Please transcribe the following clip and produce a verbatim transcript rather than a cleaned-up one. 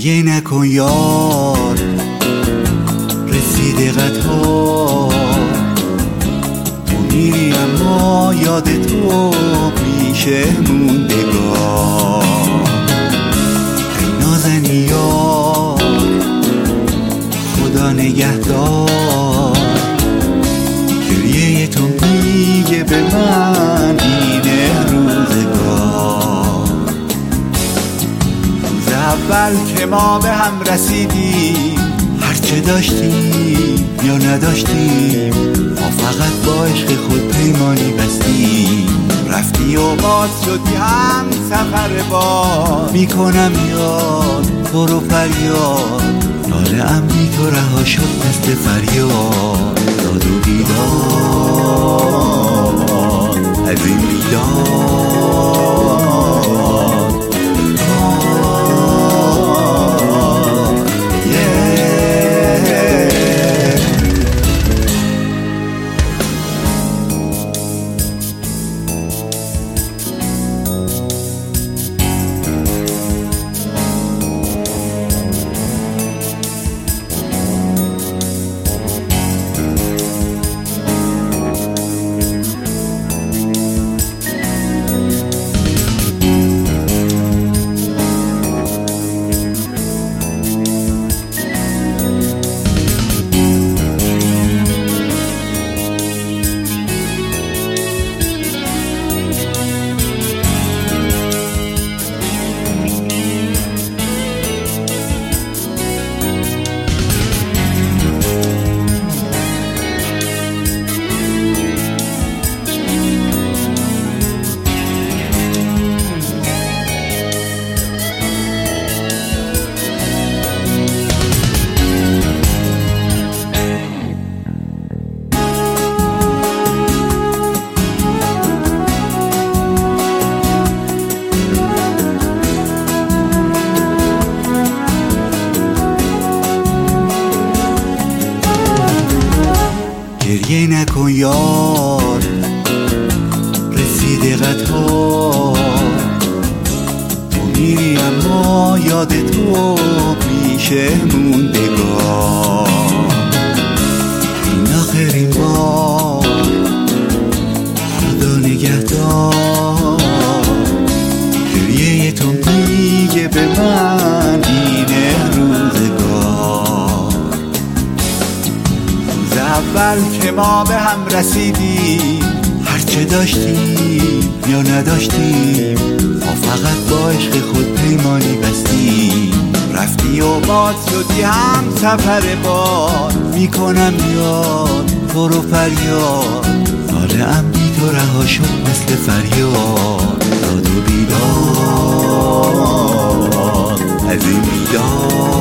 گریه نکن یار، رسیده قطار، تو میری اما یاد تو میشه موندگار. ای نازنی یار، خدا نگهدار، گریه تو میگه به من اینه روزگار. روز اول که ما به هم رسیدیم، هرچه داشتیم یا نداشتیم، ما فقط با عشق خود پیمانی بستیم. رفتی و باز شدی هم سفر باز، میکنم یاد تو رو فریاد، ناله ام بی تو رها شد مثل فریاد. داد و بیداد از این بیداد، گریه نکن یار، رسیده قطار، تو میری اما یاد تو میشه موندگار. این آخرین بار، خدا نگهدار، گریه تو میگه به من اینه روزگار. اول که ما به هم رسیدیم، هرچه داشتیم یا نداشتیم، ما فقط با عشق خود پیمانی بستیم. رفتی و باز شدی هم سفر باز، میکنم یاد تو رو فریاد، ناله ام بی تو رها شد مثل فریاد. داد و بیداد از این بیداد.